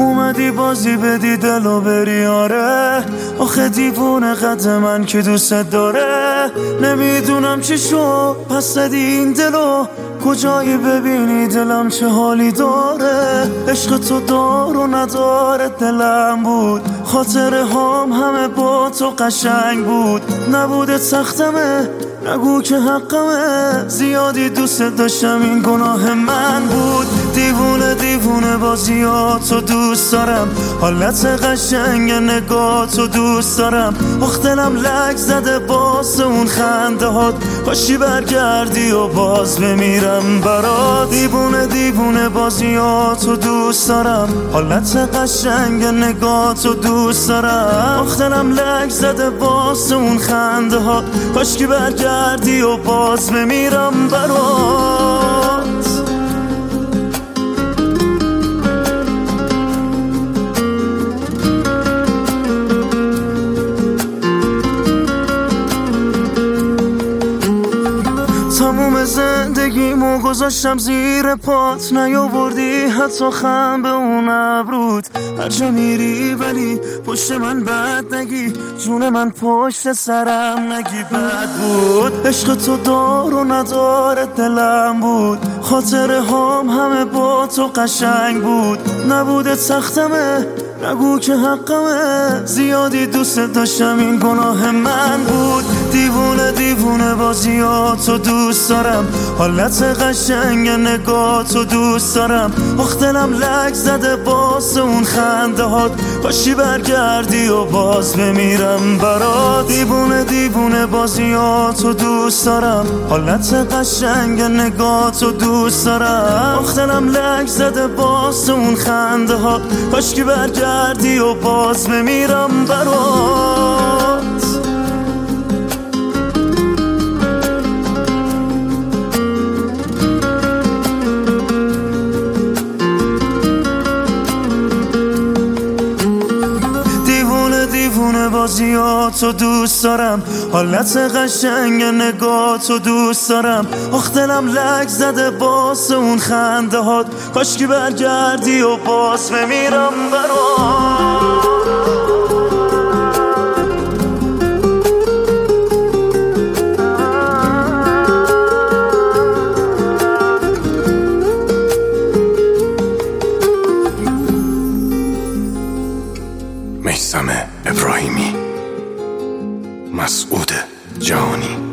اومدی بازی بدی دلو بری آره. آخه دیوونه قد من که دوست داره. نمیدونم چی شد پس زدی این دلو. کجایی ببینی دلم چه حالی داره. عشق تو دار و نداره دلم بود. خاطره هام همه با تو قشنگ بود. نبوده سختمه نگو که حقمه. زیادی دوست داشتم این گناه من بود. دیوونه دیوونه بازیاتو دوست دارم. حالت قشنگ نگاتو دوست دارم. آخ دلم لک زده باز اون خنده هات. کاشی برگردی و باز بمیرم برات. دیوونه دیوونه بازیاتو دوست دارم. حالت قشنگ نگاتو دوست دارم. آخ دلم لک زده باز اون خنده هات. کاشکی برگردی و باز بمیرم برات. تموم زندگیمو گذاشتم زیر پات. نیاوردی حتی خم به اون ابروت. هرجا میری ولی پشت من بد نگی. جون من پشت سرم نگی بد بود. عشق تو دار و نداره دلم بود. خاطره هام همه با تو قشنگ بود. نبوده سختمه نگو که حقمه. زیادی دوست داشتم این گناه من بود. دیوونه دیوونه بازیاتو دوست دارم. حالت قشنگ نگاتو دوست دارم. آخ دلم لک زده باز اون خنده هات. کاشی برگردی و باز بمیرم برات. دیوونه دیوونه بازیاتو دوست دارم. حالت قشنگ نگاتو دوست دارم. آخ دلم لک زده باز اون خنده هات. کاشکی برگردی و باز بمیرم برات. دیوونه بازیاتو دوست دارم. حالت قشنگ نگاتو دوست دارم. آخ دلم لک زده باز اون خنده هات. کاشکی برگردی و باز بمیرم برات. میثم ابراهیمی، مسعود جهانی.